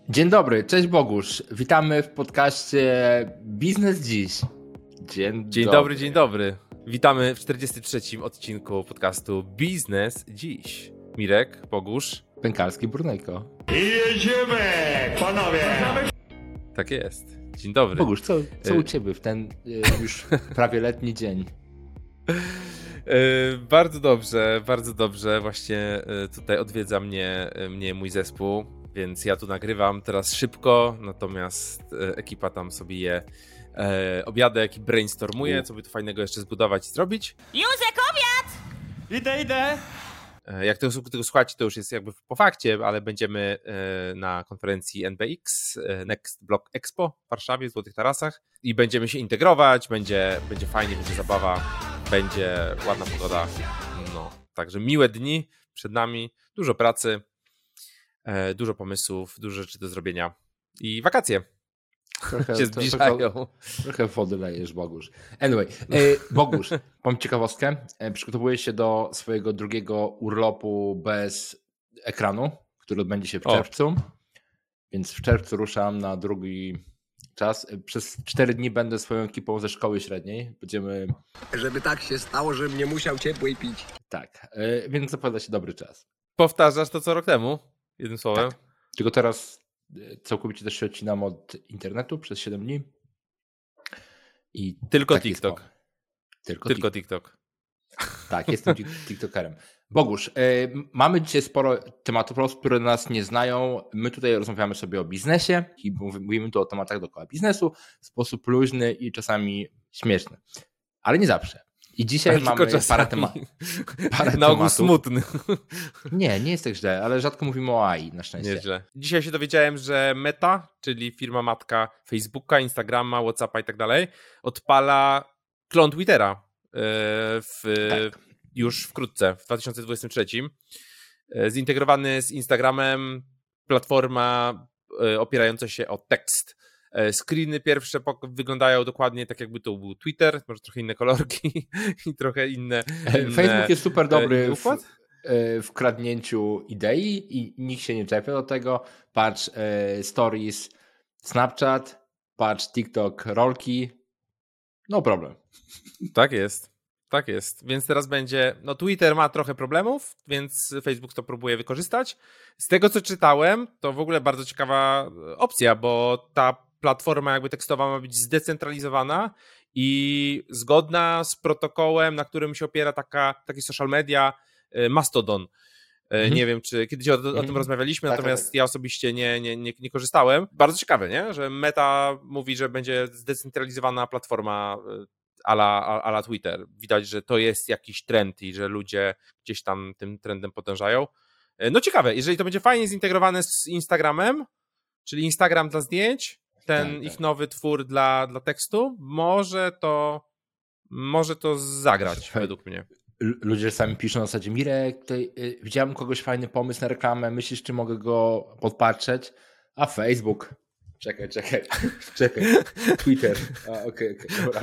Dzień dobry, cześć Bogusz. Witamy w podcaście Biznes Dziś. Dzień dobry, dzień dobry. Witamy w 43. odcinku podcastu Biznes Dziś. Mirek, Bogusz. Pękalski, Burnejko. I jedziemy, panowie! Tak jest. Dzień dobry. Bogusz, co u ciebie w ten już prawie letni dzień? Bardzo dobrze. Właśnie tutaj odwiedza mnie mój zespół, więc ja tu nagrywam teraz szybko, natomiast ekipa tam sobie je obiadek i brainstormuje, co by tu fajnego jeszcze zbudować i zrobić. Józek, obiad! Idę. Jak tego słuchacie, to już jest jakby po fakcie, ale będziemy na konferencji NBX, Next Block Expo w Warszawie, w Złotych Tarasach i będziemy się integrować, będzie fajnie, będzie zabawa, będzie ładna pogoda, no, także miłe dni przed nami, dużo pracy, dużo pomysłów, dużo rzeczy do zrobienia i wakacje się zbliżają. Trochę wody lejesz, Bogusz. Anyway, Bogusz, mam ciekawostkę. Przygotowuję się do swojego drugiego urlopu bez ekranu, który odbędzie się w czerwcu. Więc w czerwcu ruszam na drugi czas. Przez 4 dni będę swoją ekipą ze szkoły średniej. Będziemy... Żeby tak się stało, żebym nie musiał ciepłej pić. Tak, więc zapowiada się dobry czas. Powtarzasz to co rok temu, jednym słowem? Tak. Tylko teraz całkowicie też się odcinam od internetu przez 7 dni. I tylko TikTok. Tylko TikTok. Tak, jestem TikTokerem. Bogusz, mamy dzisiaj sporo tematów, po prostu, które nas nie znają. My tutaj rozmawiamy sobie o biznesie i mówimy tu o tematach dookoła biznesu w sposób luźny i czasami śmieszny. Ale nie zawsze. I dzisiaj mamy parę tematów. Na ogół smutny. Nie jest tak źle, ale rzadko mówimy o AI, na szczęście. Nieźle. Dzisiaj się dowiedziałem, że Meta, czyli firma matka Facebooka, Instagrama, Whatsappa i tak dalej, odpala klon Twittera już wkrótce, w 2023. Zintegrowany z Instagramem, platforma opierająca się o tekst. Screeny pierwsze wyglądają dokładnie tak, jakby to był Twitter, może trochę inne kolorki i trochę inne. Facebook jest super dobry w kradnięciu idei i nikt się nie czepia do tego. Patrz Stories, Snapchat, patrz TikTok, rolki. No problem. Tak jest. Więc teraz będzie, no Twitter ma trochę problemów, więc Facebook to próbuje wykorzystać. Z tego co czytałem, to w ogóle bardzo ciekawa opcja, bo ta platforma jakby tekstowa ma być zdecentralizowana i zgodna z protokołem, na którym się opiera taki social media Mastodon. Nie wiem, czy kiedyś o tym rozmawialiśmy, natomiast ja osobiście nie korzystałem. Bardzo ciekawe, nie? Że Meta mówi, że będzie zdecentralizowana platforma a la Twitter. Widać, że to jest jakiś trend i że ludzie gdzieś tam tym trendem podążają. No ciekawe, jeżeli to będzie fajnie zintegrowane z Instagramem, czyli Instagram dla zdjęć, ich nowy twór dla tekstu, może to zagrać według mnie. Ludzie sami piszą na zasadzie: Mirek, tutaj widziałem kogoś fajny pomysł na reklamę, myślisz, czy mogę go podpatrzeć? A Facebook. Czekaj. Twitter. Okej. Dobra.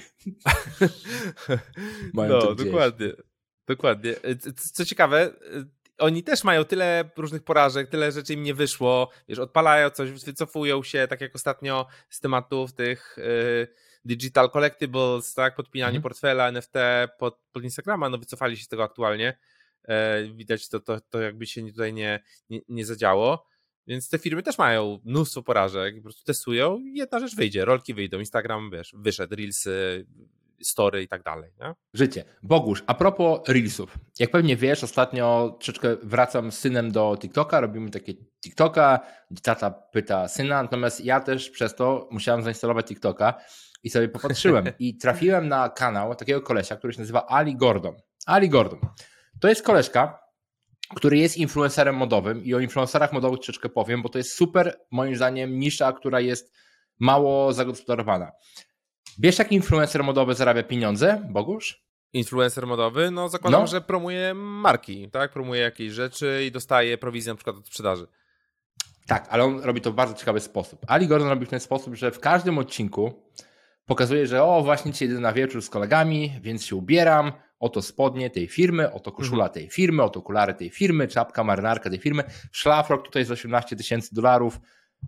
No, dokładnie. Co ciekawe, oni też mają tyle różnych porażek, tyle rzeczy im nie wyszło, wiesz, odpalają coś, wycofują się, tak jak ostatnio z tematów tych digital collectibles, tak, podpinanie portfela, NFT pod Instagrama, no wycofali się z tego aktualnie. Widać to jakby się tutaj nie zadziało. Więc te firmy też mają mnóstwo porażek, po prostu testują i jedna rzecz wyjdzie, rolki wyjdą, Instagram, wiesz, wyszedł, Reelsy, Story i tak dalej. Nie? Życie. Bogusz, a propos Reelsów. Jak pewnie wiesz, ostatnio troszeczkę wracam z synem do TikToka, robimy takie TikToka, gdzie tata pyta syna, natomiast ja też przez to musiałem zainstalować TikToka i sobie popatrzyłem i trafiłem na kanał takiego kolesia, który się nazywa Ali Gordon. Ali Gordon. To jest koleżka, który jest influencerem modowym i o influencerach modowych troszeczkę powiem, bo to jest super, moim zdaniem, nisza, która jest mało zagospodarowana. Wiesz, jaki influencer modowy zarabia pieniądze, Bogusz? Influencer modowy? No zakładam, że promuje marki, tak? Promuje jakieś rzeczy i dostaje prowizję na przykład od sprzedaży. Tak, ale on robi to w bardzo ciekawy sposób. Ali Gordon robi w ten sposób, że w każdym odcinku pokazuje, że właśnie dzisiaj idę na wieczór z kolegami, więc się ubieram, oto spodnie tej firmy, oto koszula tej firmy, oto okulary tej firmy, czapka, marynarka tej firmy, szlafrok tutaj z $18,000,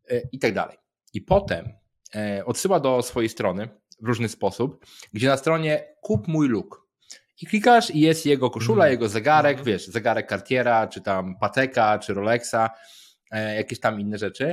i tak dalej. I potem odsyła do swojej strony w różny sposób, gdzie na stronie kup mój look. I klikasz i jest jego koszula, jego zegarek, wiesz, zegarek Cartiera, czy tam Pateka, czy Rolexa, jakieś tam inne rzeczy.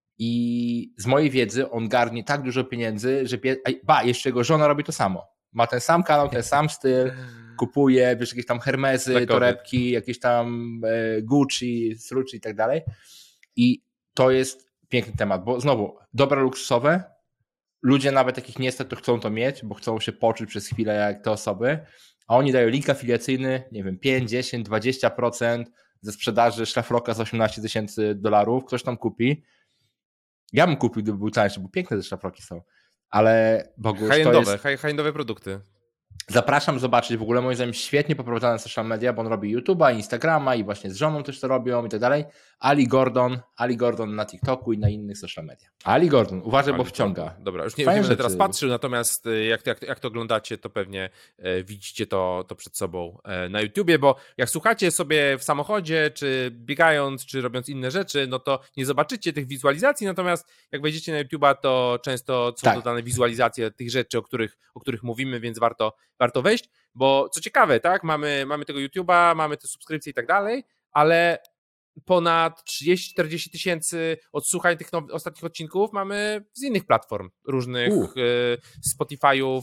I z mojej wiedzy on garnie tak dużo pieniędzy, że jeszcze jego żona robi to samo. Ma ten sam kanał, ten sam styl, kupuje, wiesz, jakieś tam Hermesy, torebki, jakieś tam Gucci, Strucci i tak dalej. I to jest piękny temat, bo znowu, dobra luksusowe, ludzie nawet jakich nie stać, to chcą to mieć, bo chcą się poczuć przez chwilę jak te osoby, a oni dają link afiliacyjny, nie wiem, 5, 10, 20% ze sprzedaży szlafroka za $18,000, ktoś tam kupi. Ja bym kupił, gdyby był tańszy, bo piękne te szlafroki są, ale Bogusz, high-endowe produkty. Zapraszam zobaczyć, w ogóle moim zdaniem świetnie poprowadzone social media, bo on robi YouTube'a, Instagrama i właśnie z żoną też to robią i tak dalej. Ali Gordon na TikToku i na innych social media. Ali Gordon, uważaj, bo wciąga. Dobra, już nie będę teraz patrzył, natomiast jak to oglądacie, to pewnie widzicie to przed sobą na YouTubie, bo jak słuchacie sobie w samochodzie, czy biegając, czy robiąc inne rzeczy, no to nie zobaczycie tych wizualizacji, natomiast jak wejdziecie na YouTube'a, to często są dodane wizualizacje tych rzeczy, o których mówimy, więc warto wejść, bo co ciekawe, tak, mamy tego YouTube'a, mamy te subskrypcje i tak dalej, ale ponad 30-40 tysięcy odsłuchań tych ostatnich odcinków mamy z innych platform, różnych Spotify'ów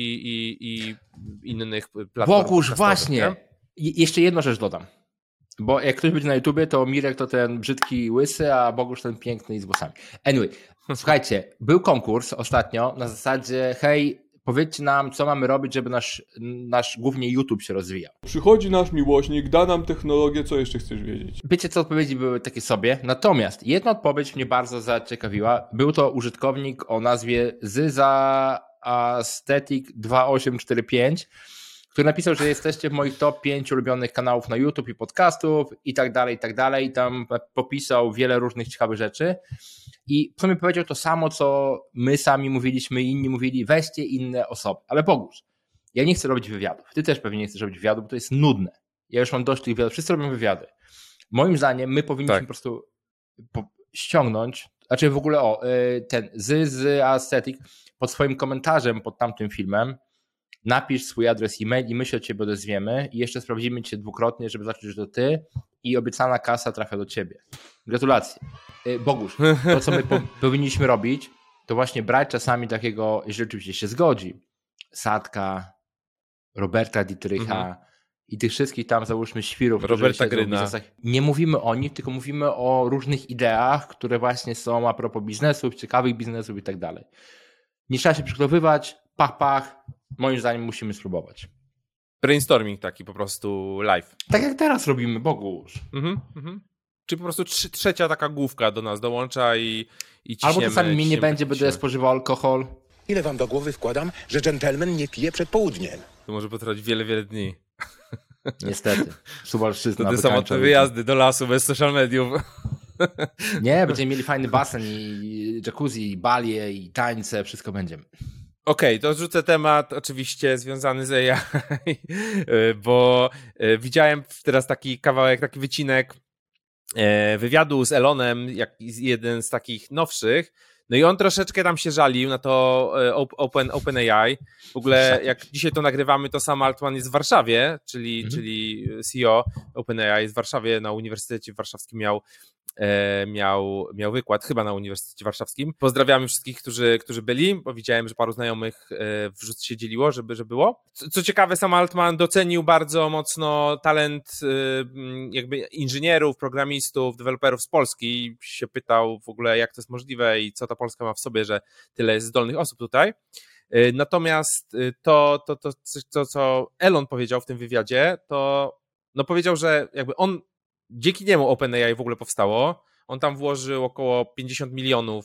i innych platform. Bogusz, właśnie, jeszcze jedną rzecz dodam, bo jak ktoś będzie na YouTubie, to Mirek to ten brzydki łysy, a Bogusz ten piękny i z włosami. Anyway, słuchajcie, był konkurs ostatnio na zasadzie, hej, powiedzcie nam, co mamy robić, żeby nasz głównie YouTube się rozwijał. Przychodzi nasz miłośnik, da nam technologię, co jeszcze chcesz wiedzieć? Wiecie co, odpowiedzi były takie sobie, natomiast jedna odpowiedź mnie bardzo zaciekawiła. Był to użytkownik o nazwie Zyza Aesthetic 2845, który napisał, że jesteście w moich top 5 ulubionych kanałów na YouTube i podcastów i tak dalej, i tam popisał wiele różnych ciekawych rzeczy. I w sumie powiedział to samo, co my sami mówiliśmy, inni mówili, weźcie inne osoby. Ale Bogusz, ja nie chcę robić wywiadów. Ty też pewnie nie chcesz robić wywiadów, bo to jest nudne. Ja już mam dość tych wywiadów. Wszyscy robią wywiady. Moim zdaniem my powinniśmy po prostu ściągnąć, znaczy w ogóle ten z Aesthetic pod swoim komentarzem pod tamtym filmem napisz swój adres e-mail i my się od ciebie odezwiemy i jeszcze sprawdzimy cię dwukrotnie, żeby zobaczyć, że to ty i obiecana kasa trafia do ciebie. Gratulacje. Bogusz, to co my powinniśmy robić, to właśnie brać czasami takiego, jeżeli oczywiście się zgodzi, Sadka, Roberta Dietricha i tych wszystkich tam, załóżmy, świrów, Roberta Gryna. Nie mówimy o nich, tylko mówimy o różnych ideach, które właśnie są a propos biznesów, ciekawych biznesów i tak dalej. Nie trzeba się przygotowywać, pach, moim zdaniem musimy spróbować. Brainstorming taki po prostu live. Tak jak teraz robimy, Bogusz. Czy po prostu trzecia taka główka do nas dołącza i ciśniemy. Albo czasami mnie nie będzie, będę spożywał alkohol. Ile wam do głowy wkładam, że dżentelmen nie pije przed południem? To może potrwać wiele dni. Niestety. Suwalszczyzna. Wtedy samotne wyjazdy do lasu bez social mediów. Nie, będziemy mieli fajny basen i jacuzzi, i balie, i tańce, wszystko będziemy. Okej, to rzucę temat oczywiście związany z AI, bo widziałem teraz taki kawałek, taki wycinek wywiadu z Elonem, jeden z takich nowszych, no i on troszeczkę tam się żalił na to OpenAI. W ogóle jak dzisiaj to nagrywamy, to Sam Altman jest w Warszawie, czyli CEO OpenAI jest w Warszawie, na Uniwersytecie Warszawskim miał wykład, chyba na Uniwersytecie Warszawskim. Pozdrawiamy wszystkich, którzy byli, bo widziałem, że paru znajomych wrzut się dzieliło, że było. Co ciekawe, Sam Altman docenił bardzo mocno talent jakby inżynierów, programistów, deweloperów z Polski i się pytał w ogóle, jak to jest możliwe i co ta Polska ma w sobie, że tyle jest zdolnych osób tutaj. Natomiast to co Elon powiedział w tym wywiadzie, to no powiedział, że jakby on dzięki niemu OpenAI w ogóle powstało. On tam włożył około $50 milionów.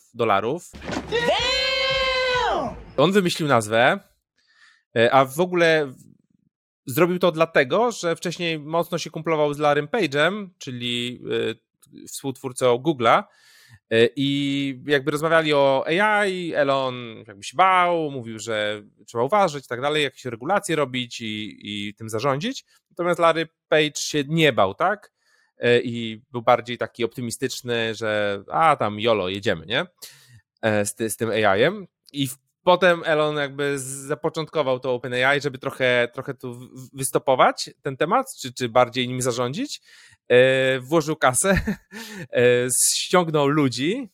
On wymyślił nazwę, a w ogóle zrobił to dlatego, że wcześniej mocno się kumplował z Larrym Page'em, czyli współtwórcą Google'a, i jakby rozmawiali o AI, Elon jakby się bał, mówił, że trzeba uważać i tak dalej, jakieś regulacje robić i tym zarządzić. Natomiast Larry Page się nie bał, tak? i był bardziej taki optymistyczny, że tam YOLO, jedziemy, nie? Z tym AI-em. I potem Elon jakby zapoczątkował to OpenAI, żeby trochę tu wystopować ten temat, czy bardziej nim zarządzić. Włożył kasę, ściągnął ludzi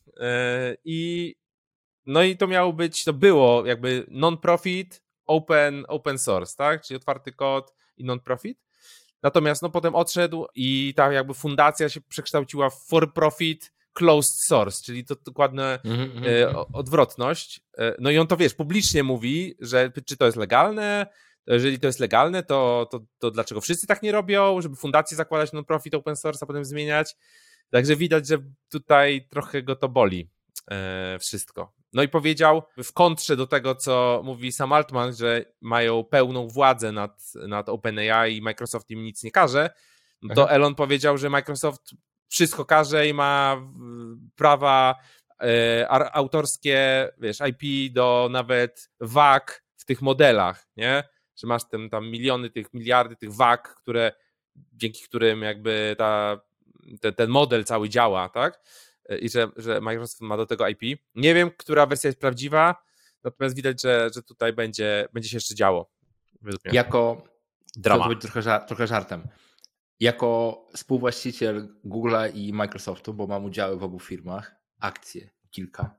i to było jakby non-profit, open source, tak? Czyli otwarty kod i non-profit. Natomiast potem odszedł i ta jakby fundacja się przekształciła w for-profit closed source, czyli to dokładna odwrotność. No i on to, publicznie mówi, że czy to jest legalne, jeżeli to jest legalne, to dlaczego wszyscy tak nie robią, żeby fundacje zakładać non-profit open source, a potem zmieniać. Także widać, że tutaj trochę go to boli wszystko. No i powiedział w kontrze do tego, co mówi Sam Altman, że mają pełną władzę nad OpenAI i Microsoft im nic nie każe, to Elon powiedział, że Microsoft wszystko każe i ma prawa autorskie, IP do nawet WAG w tych modelach, nie? Że masz tam miliardy tych WAG, dzięki którym jakby ten model cały działa, tak? I że Microsoft ma do tego IP. Nie wiem, która wersja jest prawdziwa, natomiast widać, że tutaj będzie się jeszcze działo. Jako drama. To będzie trochę żartem. Jako współwłaściciel Google'a i Microsoftu, bo mam udziały w obu firmach, akcje kilka,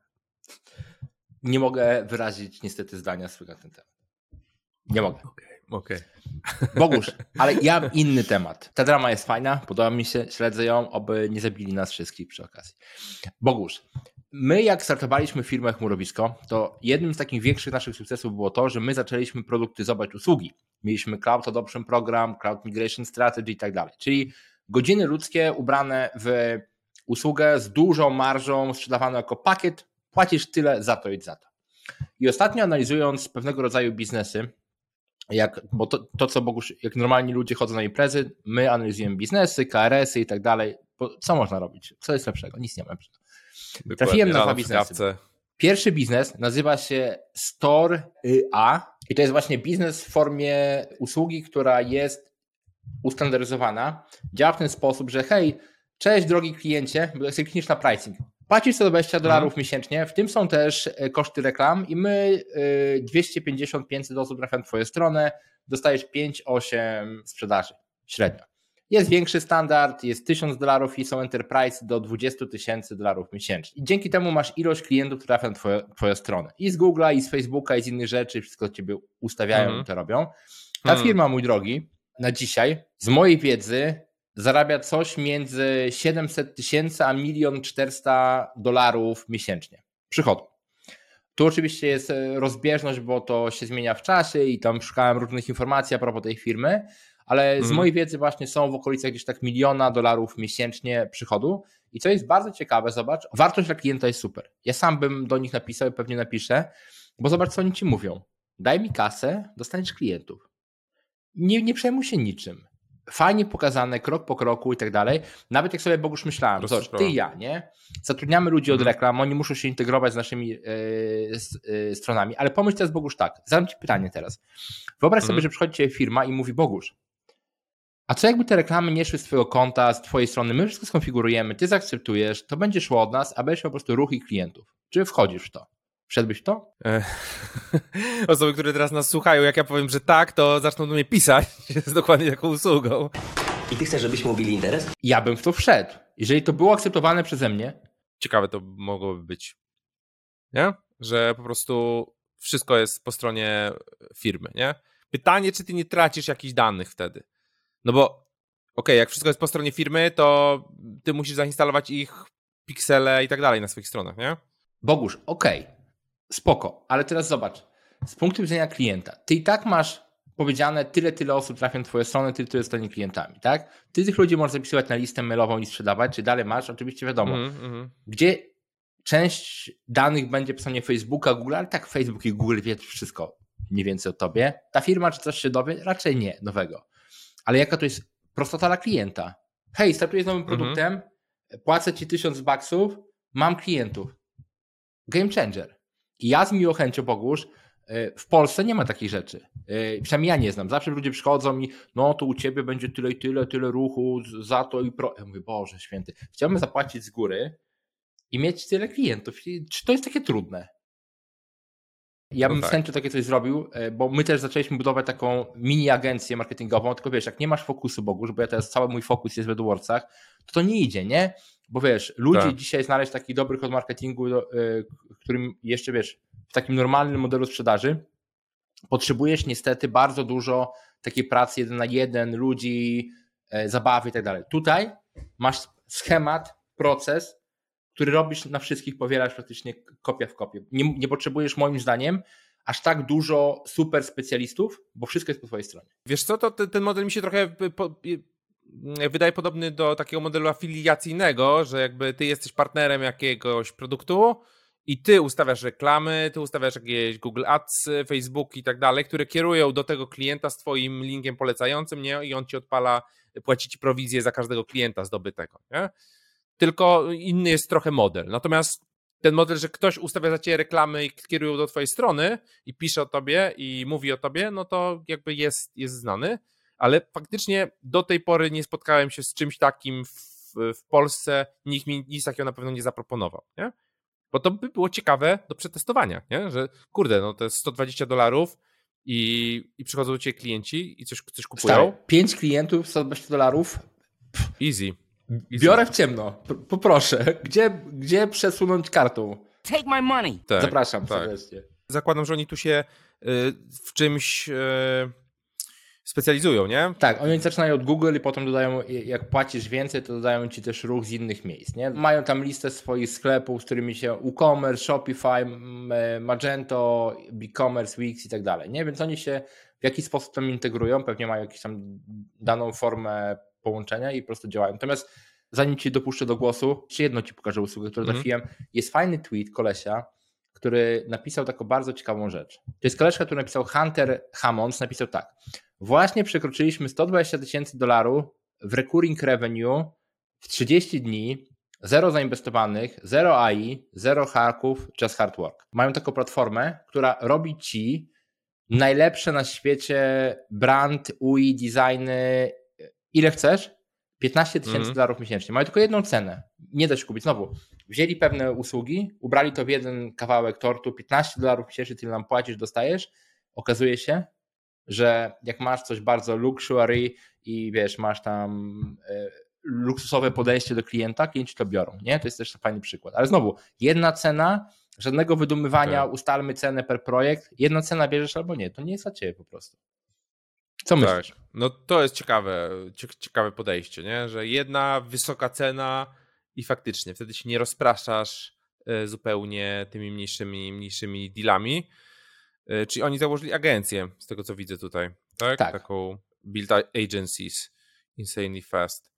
nie mogę wyrazić niestety zdania swojego na ten temat. Nie mogę. Okej. Bogusz, ale ja mam inny temat. Ta drama jest fajna, podoba mi się, śledzę ją, oby nie zabili nas wszystkich przy okazji. Bogusz, my jak startowaliśmy firmę Chmurowisko, to jednym z takich większych naszych sukcesów było to, że my zaczęliśmy produktyzować usługi. Mieliśmy Cloud Adoption Program, Cloud Migration Strategy i tak dalej, czyli godziny ludzkie ubrane w usługę z dużą marżą, sprzedawane jako pakiet, płacisz tyle za to i za to. I ostatnio analizując pewnego rodzaju biznesy, bo to co Bogusz, jak normalni ludzie chodzą na imprezy, my analizujemy biznesy, KRS-y i tak dalej, co można robić, co jest lepszego, nic nie ma lepszego. Trafiłem na dwa biznesy. Pierwszy biznes nazywa się Store.a i to jest właśnie biznes w formie usługi, która jest ustandaryzowana. Działa w ten sposób, że hej, cześć drogi kliencie, bo jak sobie klikniesz na pricing, płacisz $120 miesięcznie, w tym są też koszty reklam i my 250-500 osób trafia na twoją stronę, dostajesz 5-8 sprzedaży średnio. Jest większy standard, jest $1000 i są enterprise do $20,000 miesięcznie. I dzięki temu masz ilość klientów, która trafia na twoją stronę. I z Google'a, i z Facebooka, i z innych rzeczy, wszystko do ciebie ustawiają i to robią. Ta firma, mój drogi, na dzisiaj, z mojej wiedzy, zarabia coś między 700,000 a $1,400,000 miesięcznie przychodu. Tu oczywiście jest rozbieżność, bo to się zmienia w czasie i tam szukałem różnych informacji a propos tej firmy, ale z mojej wiedzy właśnie są w okolicach gdzieś tak $1,000,000 miesięcznie przychodu i co jest bardzo ciekawe, zobacz, wartość dla klienta jest super. Ja sam bym do nich napisał i pewnie napiszę, bo zobacz co oni ci mówią. Daj mi kasę, dostaniesz klientów. Nie przejmuj się niczym. Fajnie pokazane, krok po kroku i tak dalej. Nawet jak sobie Bogusz myślałem, zobacz, ty i ja, nie? Zatrudniamy ludzi od reklam, oni muszą się integrować z naszymi stronami, ale pomyśl teraz Bogusz tak, zadam ci pytanie teraz. Wyobraź sobie, że przychodzi cię firma i mówi Bogusz, a co jakby te reklamy nie szły z twojego konta, z twojej strony, my wszystko skonfigurujemy, ty zaakceptujesz, to będzie szło od nas, a będziesz miał po prostu ruch i klientów. Czy wchodzisz w to? Wszedłbyś w to? Osoby, które teraz nas słuchają, jak ja powiem, że tak, to zaczną do mnie pisać z dokładnie taką usługą. I ty chcesz, żebyśmy mówili interes? Ja bym w to wszedł. Jeżeli to było akceptowane przeze mnie. Ciekawe to mogłoby być. Nie? Że po prostu wszystko jest po stronie firmy, nie? Pytanie, czy ty nie tracisz jakichś danych wtedy? No bo jak wszystko jest po stronie firmy, to ty musisz zainstalować ich piksele i tak dalej na swoich stronach, nie? Bogusz, spoko, ale teraz zobacz, z punktu widzenia klienta, ty i tak masz powiedziane tyle osób trafia na twoje strony, tyle zostanie klientami, tak? Ty tych ludzi możesz zapisywać na listę mailową i sprzedawać, czy dalej masz, oczywiście wiadomo, gdzie część danych będzie po stronie Facebooka, Google, ale tak Facebook i Google wie wszystko mniej więcej o tobie. Ta firma czy coś się dowie? Raczej nie, nowego. Ale jaka to jest prostota dla klienta? Hej, startuję z nowym produktem, płacę ci $1000, mam klientów. Game changer. I ja z miłą chęcią, Bogusz, W Polsce nie ma takich rzeczy. Przynajmniej ja nie znam. Zawsze ludzie przychodzą i no to u ciebie będzie tyle i tyle ruchu za to i Ja mówię, Boże święty, chciałbym zapłacić z góry i mieć tyle klientów. Czy to jest takie trudne? Ja bym z chęcią takie coś zrobił, bo my też zaczęliśmy budować taką mini agencję marketingową, tylko wiesz, jak nie masz fokusu, Bogusz, bo ja teraz cały mój fokus jest w AdWordsach, to nie idzie, nie? Bo wiesz, ludzi dzisiaj znaleźć takich dobrych od marketingu, którym jeszcze wiesz, w takim normalnym modelu sprzedaży potrzebujesz niestety bardzo dużo takiej pracy 1 na 1, ludzi, zabawy i tak dalej. Tutaj masz schemat, proces, który robisz na wszystkich, powielasz praktycznie kopia w kopię. Nie potrzebujesz moim zdaniem aż tak dużo super specjalistów, bo wszystko jest po twojej stronie. Wiesz co, to ten model mi się trochę wydaje podobny do takiego modelu afiliacyjnego, że jakby ty jesteś partnerem jakiegoś produktu i ty ustawiasz reklamy, ty ustawiasz jakieś Google Ads, Facebook i tak dalej, które kierują do tego klienta z twoim linkiem polecającym, nie? I on ci odpala, płaci ci prowizję za każdego klienta zdobytego, nie? Tylko inny jest trochę model. Natomiast ten model, że ktoś ustawia za ciebie reklamy i kierują do twojej strony i pisze o tobie i mówi o tobie, no to jakby jest znany, ale faktycznie do tej pory nie spotkałem się z czymś takim w Polsce, nikt mi nic takiego na pewno nie zaproponował, nie? Bo to by było ciekawe do przetestowania, nie? Że kurde, no to jest $120 i przychodzą do ciebie klienci i coś kupują. Stary, 5 klientów, $120. Easy. Biorę w ciemno, poproszę. Gdzie przesunąć kartą? Take my money. Tak, Zapraszam tak. serdecznie. Zakładam, że oni tu się w czymś specjalizują, nie? Tak, oni zaczynają od Google i potem dodają, jak płacisz więcej, to dodają ci też ruch z innych miejsc, nie? Mają tam listę swoich sklepów, z którymi się WooCommerce, Shopify, Magento, BigCommerce, Wix i tak dalej, nie? Więc oni się w jakiś sposób tam integrują, pewnie mają jakąś tam daną formę połączenia i po prostu działają. Natomiast zanim ci dopuszczę do głosu, jeszcze jedno ci pokażę usługę, którą trafiłem. Jest fajny tweet kolesia, który napisał taką bardzo ciekawą rzecz. To jest koleżka, który napisał Hunter Hammonds, napisał tak. Właśnie przekroczyliśmy $120,000 w recurring revenue w 30 dni, 0 zainwestowanych, 0 AI, 0 haków, just hard work. Mają taką platformę, która robi ci najlepsze na świecie brand, UI, designy, ile chcesz? $15,000 miesięcznie. Mają tylko jedną cenę. Nie da się kupić. Znowu, wzięli pewne usługi, ubrali to w jeden kawałek tortu, $15 miesięcznie, tyle nam płacisz, dostajesz. Okazuje się, że jak masz coś bardzo luxury i wiesz, masz tam luksusowe podejście do klienta, klienci to biorą. Nie? To jest też fajny przykład. Ale znowu, jedna cena, żadnego wydumywania, ustalmy cenę per projekt, jedna cena bierzesz albo nie. To nie jest dla ciebie po prostu. Co myślisz? Tak. No to jest ciekawe podejście, nie? Że jedna wysoka cena i faktycznie wtedy się nie rozpraszasz zupełnie tymi mniejszymi dealami. Czyli oni założyli agencję, z tego co widzę tutaj, tak? Taką build agencies, insanely fast.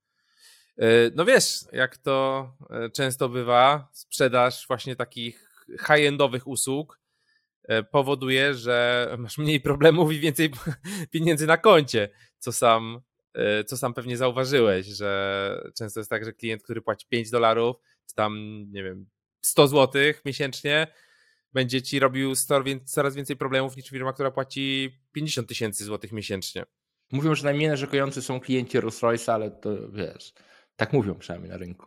No wiesz, jak to często bywa, sprzedaż właśnie takich high-endowych usług powoduje, że masz mniej problemów i więcej pieniędzy na koncie, co sam pewnie zauważyłeś, że często jest tak, że klient, który płaci $5, czy tam, nie wiem, 100 zł miesięcznie, będzie ci robił coraz więcej problemów niż firma, która płaci 50,000 złotych miesięcznie. Mówią, że najmniej narzekający są klienci Rolls-Royce'a, ale to wiesz, tak mówią przynajmniej na rynku.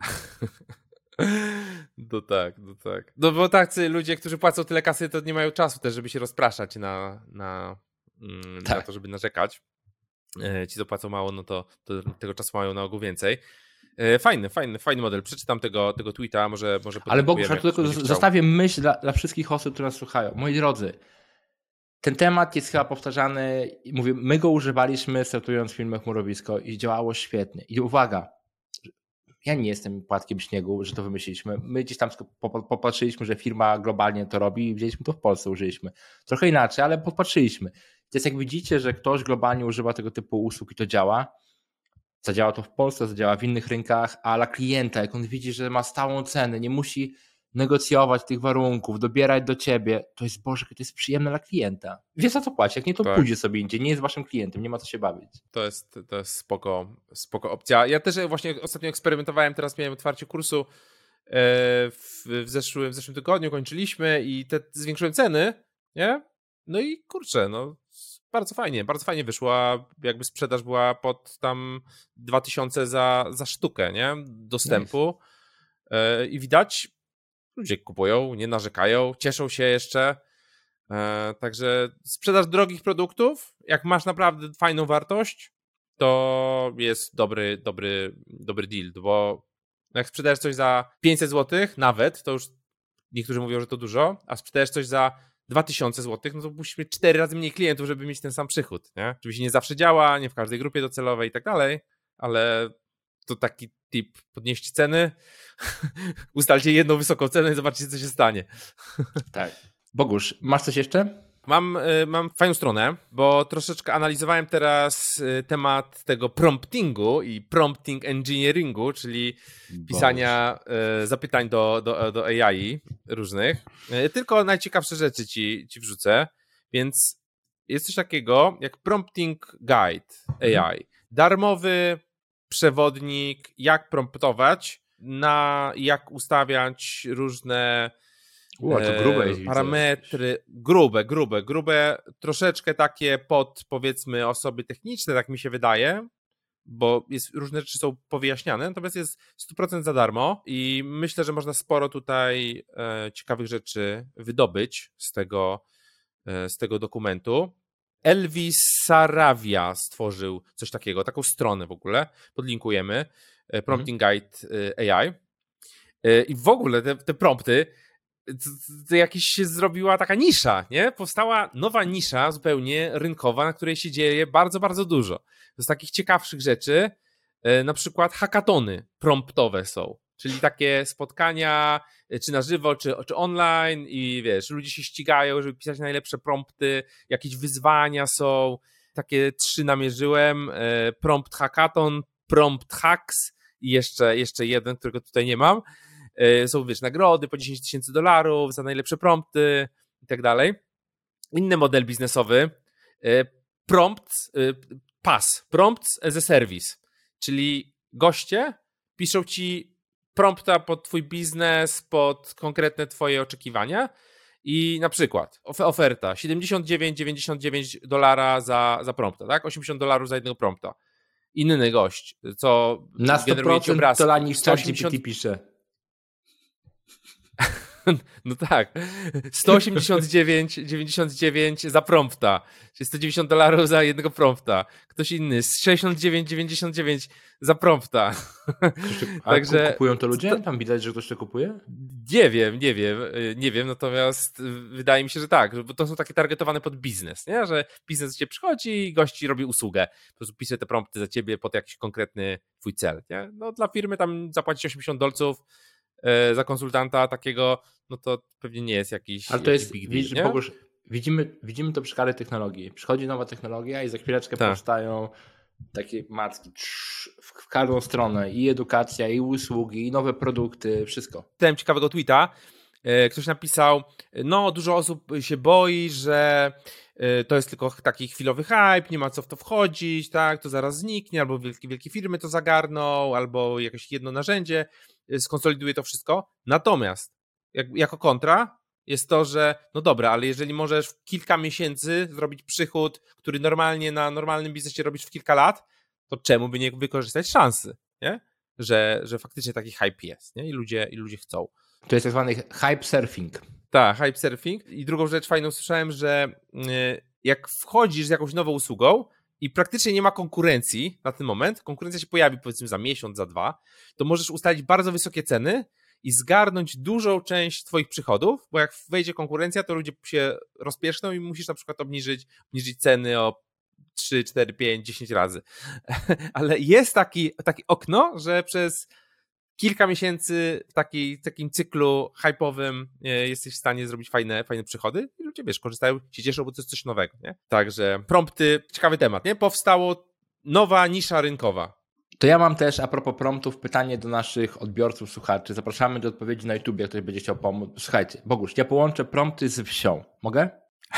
No tak. No bo tacy ludzie, którzy płacą tyle kasy, to nie mają czasu też, żeby się rozpraszać na to, żeby narzekać. Ci, co płacą mało, no to tego czasu mają na ogół więcej. Fajny model. Przeczytam tego tweeta, może ale Bogusz, tylko zostawię myśl dla wszystkich osób, które nas słuchają. Moi drodzy, ten temat jest chyba powtarzany, mówię, my go używaliśmy startując firmę Chmurowisko i działało świetnie. I uwaga, ja nie jestem płatkiem śniegu, że to wymyśliliśmy. My gdzieś tam popatrzyliśmy, że firma globalnie to robi i wzięliśmy to w Polsce, użyliśmy. Trochę inaczej, ale popatrzyliśmy. To jest jak widzicie, że ktoś globalnie używa tego typu usług i to działa. Zadziała to w Polsce, zadziała w innych rynkach, a dla klienta, jak on widzi, że ma stałą cenę, nie musi negocjować tych warunków, dobierać do ciebie, to jest, Boże, to jest przyjemne dla klienta. Wie za co płaci, jak nie to pójdzie sobie indziej, nie jest waszym klientem, nie ma co się bawić. To jest spoko opcja. Ja też właśnie ostatnio eksperymentowałem, teraz miałem otwarcie kursu w zeszłym tygodniu, kończyliśmy i zwiększyłem ceny, nie? No i kurczę, no bardzo fajnie wyszła, jakby sprzedaż była pod tam 2000 za sztukę, nie? Dostępu. I widać, ludzie kupują, nie narzekają, cieszą się jeszcze. Także sprzedaż drogich produktów, jak masz naprawdę fajną wartość, to jest dobry deal, bo jak sprzedajesz coś za 500 zł nawet, to już niektórzy mówią, że to dużo, a sprzedajesz coś za 2000 zł, no to musisz mieć 4 razy mniej klientów, żeby mieć ten sam przychód, nie? Oczywiście nie zawsze działa, nie w każdej grupie docelowej i tak dalej, ale to taki tip, podnieście ceny, ustalcie jedną wysoką cenę i zobaczcie, co się stanie. Tak. Bogusz, masz coś jeszcze? Mam fajną stronę, bo troszeczkę analizowałem teraz temat tego promptingu i prompting engineeringu, czyli pisania zapytań do AI różnych. Tylko najciekawsze rzeczy ci wrzucę, więc jest coś takiego jak Prompting Guide AI. Darmowy przewodnik, jak promptować, jak ustawiać różne To grube jest, parametry, grube, troszeczkę takie pod, powiedzmy, osoby techniczne, tak mi się wydaje, bo różne rzeczy są powyjaśniane, natomiast jest 100% za darmo i myślę, że można sporo tutaj ciekawych rzeczy wydobyć z tego dokumentu. Elvis Saravia stworzył coś takiego, taką stronę w ogóle, podlinkujemy, Prompting Guide AI i w ogóle te prompty to jakiś się zrobiła taka nisza, nie? Powstała nowa nisza zupełnie rynkowa, na której się dzieje bardzo, bardzo dużo. Z takich ciekawszych rzeczy, na przykład hackatony promptowe są, czyli takie spotkania, czy na żywo, czy online i wiesz, ludzie się ścigają, żeby pisać najlepsze prompty, jakieś wyzwania są, takie 3 namierzyłem, prompt hackathon, prompt hacks i jeszcze jeden, którego tutaj nie mam. Są, wiesz, nagrody po $10,000 za najlepsze prompty i tak dalej. Inny model biznesowy, prompts as a service, czyli goście piszą ci prompta pod twój biznes, pod konkretne twoje oczekiwania i na przykład oferta $79,99 za prompta, tak? $80 za jednego prompta. Inny gość, co na generuje ci 100% obrazki. to niż ChatGPT pisze. No tak, $189,99 za prompta, czyli $190 za jednego prompta. Ktoś inny, $69,99 za prompta. Także kupują to ludzie? Tam widać, że ktoś to kupuje? Nie wiem, natomiast wydaje mi się, że tak, bo to są takie targetowane pod biznes, nie? Że biznes do ciebie przychodzi i gości robi usługę. Po prostu pisze te prompty za ciebie pod jakiś konkretny twój cel, nie? No dla firmy tam zapłacić $80 za konsultanta takiego, no to pewnie nie jest jakiś. Ale to jest, big deal, nie? Bogusz, widzimy to przy skali technologii. Przychodzi nowa technologia i za chwileczkę powstają takie macki w każdą stronę. I edukacja, i usługi, i nowe produkty, wszystko. Czytałem ciekawego tweeta. Ktoś napisał, no dużo osób się boi, że to jest tylko taki chwilowy hype, nie ma co w to wchodzić, tak, to zaraz zniknie, albo wielkie firmy to zagarną, albo jakieś jedno narzędzie skonsoliduje to wszystko. Natomiast jako kontra jest to, że no dobra, ale jeżeli możesz w kilka miesięcy zrobić przychód, który normalnie na normalnym biznesie robisz w kilka lat, to czemu by nie wykorzystać szansy, nie? Że faktycznie taki hype jest, nie? I ludzie chcą. To jest tak zwany hype surfing. Tak, hype surfing. I drugą rzecz fajną słyszałem, że jak wchodzisz z jakąś nową usługą i praktycznie nie ma konkurencji na ten moment, konkurencja się pojawi powiedzmy za miesiąc, za 2, to możesz ustalić bardzo wysokie ceny i zgarnąć dużą część twoich przychodów, bo jak wejdzie konkurencja, to ludzie się rozpieszczą i musisz na przykład obniżyć ceny o 3, 4, 5, 10 razy. Ale jest taki okno, że przez kilka miesięcy w takim cyklu hype'owym jesteś w stanie zrobić fajne przychody i ludzie, wiesz, korzystają, się cieszą, bo to jest coś nowego, nie? Także prompty, ciekawy temat, nie? Powstało nowa nisza rynkowa. To ja mam też, a propos promptów, pytanie do naszych odbiorców, słuchaczy. Zapraszamy do odpowiedzi na YouTube, jak ktoś będzie chciał pomóc. Słuchajcie, Bogusz, ja połączę prompty z wsią. Mogę?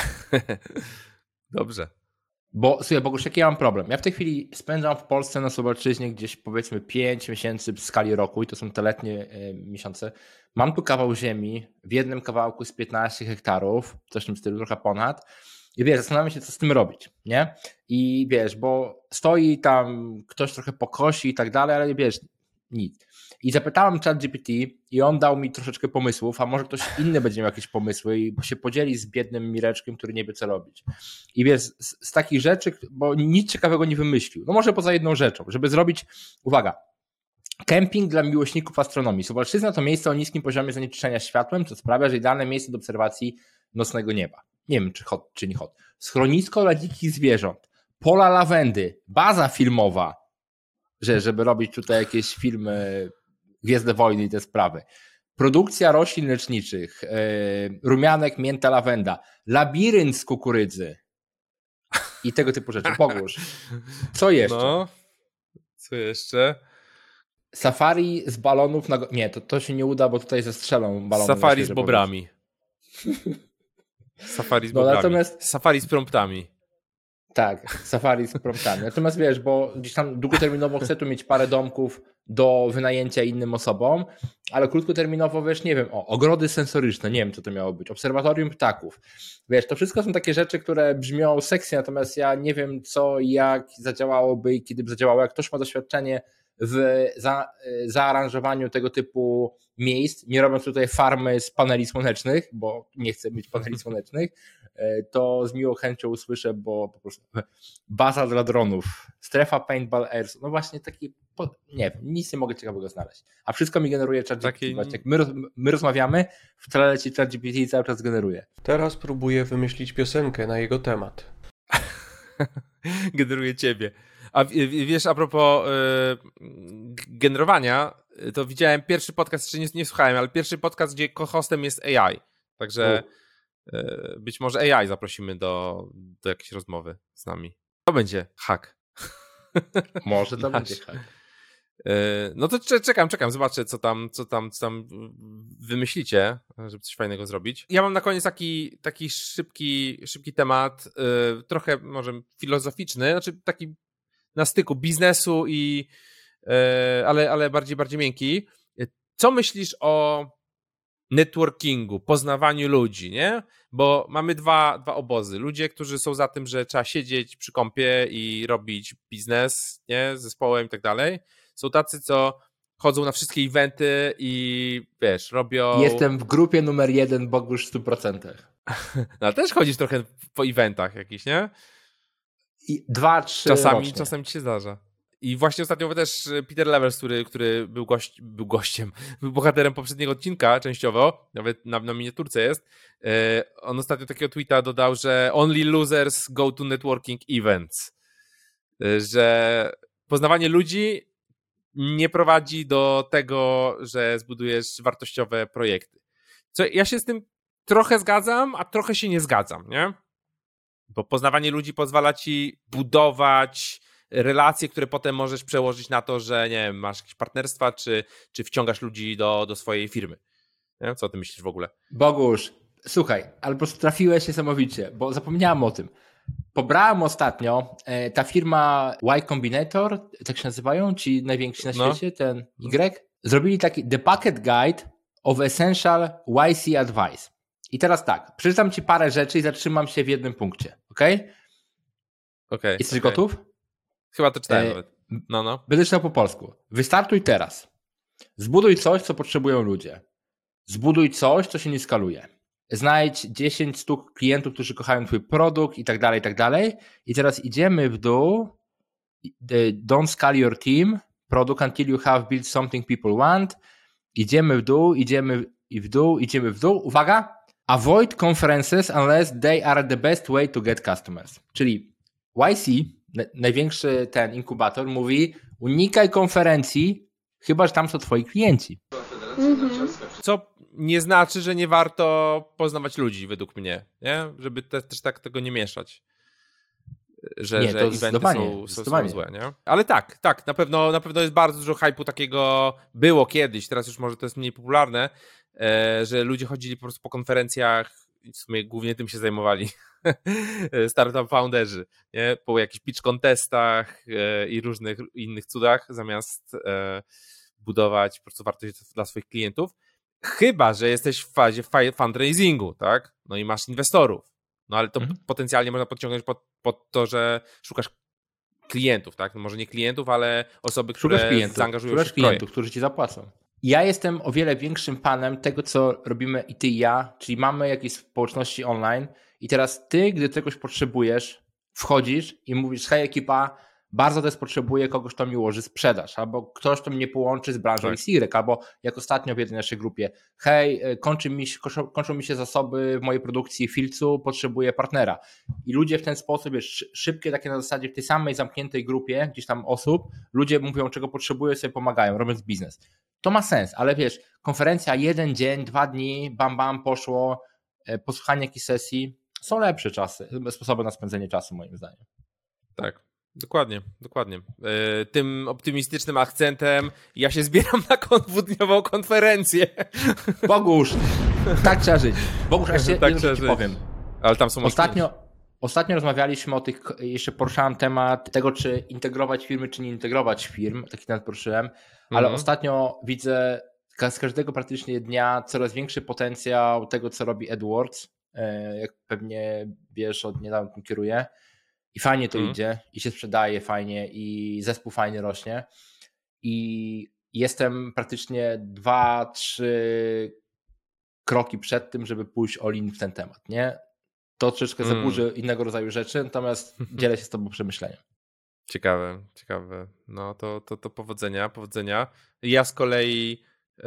Dobrze. Bo słuchaj, Bogusz, jaki ja mam problem? Ja w tej chwili spędzam w Polsce na Suwalszczyźnie gdzieś powiedzmy 5 miesięcy w skali roku i to są te letnie miesiące. Mam tu kawał ziemi, w jednym kawałku z 15 hektarów, coś w tym stylu, trochę ponad. I wiesz, zastanawiam się, co z tym robić, nie? I wiesz, bo stoi tam ktoś trochę pokosi i tak dalej, ale wiesz, nic. I zapytałem ChatGPT i on dał mi troszeczkę pomysłów, a może ktoś inny będzie miał jakieś pomysły i się podzieli z biednym Mireczkiem, który nie wie, co robić. I wiesz, z takich rzeczy, bo nic ciekawego nie wymyślił, no może poza jedną rzeczą, żeby zrobić, uwaga, kemping dla miłośników astronomii. Suwalszczyzna to miejsce o niskim poziomie zanieczyszczenia światłem, co sprawia, że idealne miejsce do obserwacji nocnego nieba. Nie wiem, czy hot, czy nie hot. Schronisko dla dzikich zwierząt, pola lawendy, baza filmowa, żeby robić tutaj jakieś filmy Gwiezdne Wojny i te sprawy. Produkcja roślin leczniczych, rumianek, mięta, lawenda, labirynt z kukurydzy i tego typu rzeczy. Bogusz, co jeszcze? No, co jeszcze? Safari z balonów na... Nie, to się nie uda, bo tutaj zestrzelą balony. Safari z bobrami. Safari z bobrami. Natomiast... Safari z promptami. Tak, safari z promptami. Natomiast wiesz, bo gdzieś tam długoterminowo chcę tu mieć parę domków do wynajęcia innym osobom, ale krótkoterminowo, wiesz, nie wiem, ogrody sensoryczne, nie wiem, co to miało być, obserwatorium ptaków. Wiesz, to wszystko są takie rzeczy, które brzmią sexy, natomiast ja nie wiem, co i jak zadziałałoby i kiedy by zadziałało. Jak ktoś ma doświadczenie w zaaranżowaniu tego typu miejsc, nie robiąc tutaj farmy z paneli słonecznych, bo nie chcę mieć paneli słonecznych, to z miłą chęcią usłyszę, bo po prostu baza dla dronów, strefa paintball airs, no właśnie taki, nie wiem, nic nie mogę ciekawego znaleźć. A wszystko mi generuje ChatGPT. Jak my rozmawiamy, w tle leci ChatGPT i cały czas generuje. Teraz próbuję wymyślić piosenkę na jego temat. Generuje ciebie. A wiesz, a propos generowania, to widziałem pierwszy podcast, jeszcze nie słuchałem, ale pierwszy podcast, gdzie co-hostem jest AI. Także być może AI zaprosimy do jakiejś rozmowy z nami. To będzie hack. Może to będzie hack. No to czekam, zobaczę, co tam wymyślicie, żeby coś fajnego zrobić. Ja mam na koniec taki szybki temat, trochę może filozoficzny, znaczy taki na styku biznesu ale bardziej miękki. Co myślisz o networkingu, poznawaniu ludzi, nie? Bo mamy dwa obozy. Ludzie, którzy są za tym, że trzeba siedzieć przy kompie i robić biznes, nie? Z zespołem i tak dalej. Są tacy, co chodzą na wszystkie eventy i wiesz, robią... Jestem w grupie numer 1, Bogusz, w 100%. No też chodzisz trochę po eventach jakichś, nie? 2-3 czasami ci się zdarza. I właśnie ostatnio też Peter Levels, który był gościem, był bohaterem poprzedniego odcinka częściowo, nawet na miniaturce jest, on ostatnio takiego tweeta dodał, że only losers go to networking events. Że poznawanie ludzi nie prowadzi do tego, że zbudujesz wartościowe projekty. Co ja się z tym trochę zgadzam, a trochę się nie zgadzam, nie? Bo poznawanie ludzi pozwala ci budować relacje, które potem możesz przełożyć na to, że nie wiem, masz jakieś partnerstwa, czy wciągasz ludzi do swojej firmy. Nie? Co o tym myślisz w ogóle? Bogusz, słuchaj, ale po prostu trafiłeś niesamowicie, bo zapomniałem o tym. Pobrałem ostatnio, ta firma Y Combinator, tak się nazywają, ci najwięksi na świecie, ten Y, zrobili taki The Bucket Guide of Essential YC Advice. I teraz tak, przeczytam ci parę rzeczy i zatrzymam się w jednym punkcie, okej? Okej. Jesteś gotów? Chyba to czytałem nawet. No. Będę czytał po polsku. Wystartuj teraz. Zbuduj coś, co potrzebują ludzie. Zbuduj coś, co się nie skaluje. Znajdź 10-100 klientów, którzy kochają twój produkt i tak dalej, i tak dalej. I teraz idziemy w dół. Don't scale your team. Product until you have built something people want. Idziemy w dół, idziemy w dół. Uwaga! Avoid conferences unless they are the best way to get customers. Czyli YC, największy ten inkubator, mówi unikaj konferencji, chyba że tam są twoi klienci. Co nie znaczy, że nie warto poznawać ludzi, według mnie, nie? Żeby też tak tego nie mieszać. Że eventy są złe, nie? Ale tak, na pewno jest bardzo dużo hype'u takiego, było kiedyś, teraz już może to jest mniej popularne, że ludzie chodzili po prostu po konferencjach i w sumie głównie tym się zajmowali. Startup founderzy, nie? Po jakichś pitch contestach i różnych innych cudach, zamiast budować po prostu wartość dla swoich klientów. Chyba że jesteś w fazie fundraisingu, tak? No i masz inwestorów. No ale to potencjalnie można podciągnąć pod to, że szukasz klientów, tak? Może nie klientów, ale osoby, które zaangażują się w klientów, którzy ci zapłacą. Ja jestem o wiele większym fanem tego, co robimy i ty i ja, czyli mamy jakieś społeczności online i teraz ty, gdy czegoś potrzebujesz, wchodzisz i mówisz, hej ekipa, bardzo też potrzebuję kogoś, kto mi ułoży sprzedaż, albo ktoś, kto mnie połączy z branżą XY, albo jak ostatnio w jednej naszej grupie, hej, kończą mi się zasoby w mojej produkcji filcu, potrzebuję partnera. I ludzie w ten sposób, szybkie takie na zasadzie w tej samej zamkniętej grupie, gdzieś tam osób, ludzie mówią, czego potrzebują, sobie pomagają, robiąc biznes. To ma sens, ale wiesz, konferencja 1 dzień, 2 dni, bam, bam, poszło, posłuchanie jakiejś sesji, są lepsze sposoby na spędzenie czasu moim zdaniem. Tak. Dokładnie. Tym optymistycznym akcentem ja się zbieram na dwudniową konferencję. Bogusz, tak trzeba żyć. Bogusz, jeszcze tak jedną rzecz ci powiem. Ale tam są Ostatnio rozmawialiśmy o tych, jeszcze poruszałem temat tego, czy integrować firmy, czy nie integrować firm, taki temat poruszyłem, ale ostatnio widzę z każdego praktycznie dnia coraz większy potencjał tego, co robi AdWords, jak pewnie wiesz, od niedawna tym kieruję. I fajnie to idzie i się sprzedaje fajnie i zespół fajnie rośnie i jestem praktycznie 2-3 kroki przed tym, żeby pójść all-in w ten temat, nie? To troszeczkę zaburzy innego rodzaju rzeczy, natomiast dzielę się z tobą przemyśleniem. Ciekawe. No to powodzenia. Ja z kolei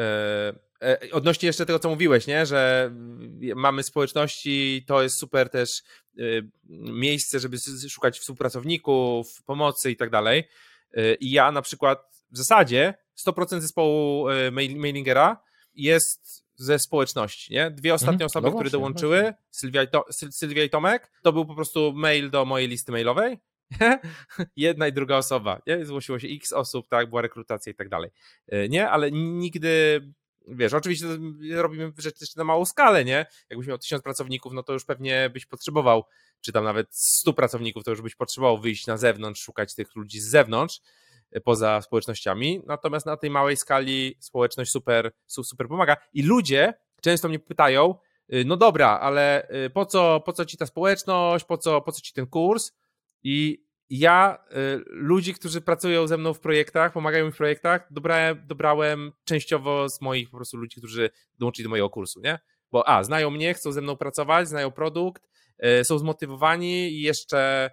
odnośnie jeszcze tego, co mówiłeś, nie? Że mamy społeczności, to jest super też miejsce, żeby szukać współpracowników, pomocy i tak dalej. I ja na przykład w zasadzie 100% zespołu Mailingera jest ze społeczności, nie? 2 ostatnie osoby, które dołączyły, Sylwia i Tomek, to był po prostu mail do mojej listy mailowej. Jedna i druga osoba, nie? Zgłosiło się x osób, tak, była rekrutacja i tak dalej. Nie, ale nigdy, wiesz, oczywiście robimy rzeczy jeszcze na małą skalę, nie? Jakbyś miał 1000 pracowników, no to już pewnie byś potrzebował, czy tam nawet 100 pracowników, to już byś potrzebował wyjść na zewnątrz, szukać tych ludzi z zewnątrz, poza społecznościami, natomiast na tej małej skali społeczność super pomaga i ludzie często mnie pytają, no dobra, ale po co ci ta społeczność, po co ci ten kurs? I ja ludzi, którzy pracują ze mną w projektach, pomagają mi w projektach, dobrałem częściowo z moich po prostu ludzi, którzy dołączyli do mojego kursu, nie? Bo znają mnie, chcą ze mną pracować, znają produkt, są zmotywowani i jeszcze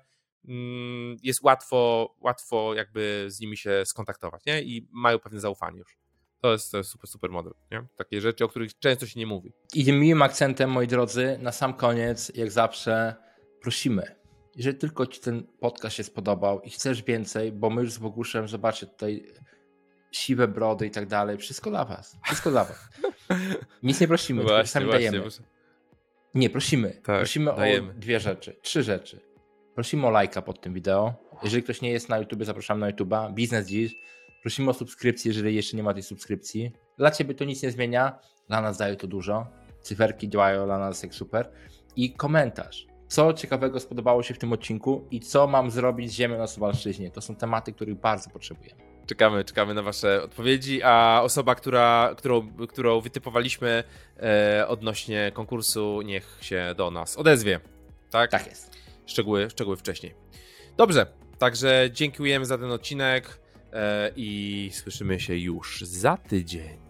jest łatwo jakby z nimi się skontaktować, nie? I mają pewne zaufanie już. To jest super model, nie? Takie rzeczy, o których często się nie mówi. I tym miłym akcentem, moi drodzy, na sam koniec, jak zawsze, prosimy, jeżeli tylko ci ten podcast się spodobał i chcesz więcej, bo my już z Boguszem, zobaczcie tutaj siwe brody i tak dalej, wszystko dla was. Nic nie prosimy, tylko sami dajemy. Nie, prosimy. Tak, prosimy dajemy. O 2 rzeczy, 3 rzeczy. Prosimy o lajka pod tym wideo. Jeżeli ktoś nie jest na YouTube, zapraszamy na YouTube'a. Biznes dziś. Prosimy o subskrypcję, jeżeli jeszcze nie ma tej subskrypcji. Dla ciebie to nic nie zmienia, dla nas daje to dużo. Cyferki działają dla nas jak super. I komentarz. Co ciekawego spodobało się w tym odcinku i co mam zrobić z ziemią na Suwalszczyźnie. To są tematy, których bardzo potrzebujemy. Czekamy na wasze odpowiedzi, a osoba, którą wytypowaliśmy odnośnie konkursu, niech się do nas odezwie. Tak? Tak jest. Szczegóły wcześniej. Dobrze, także dziękujemy za ten odcinek i słyszymy się już za tydzień.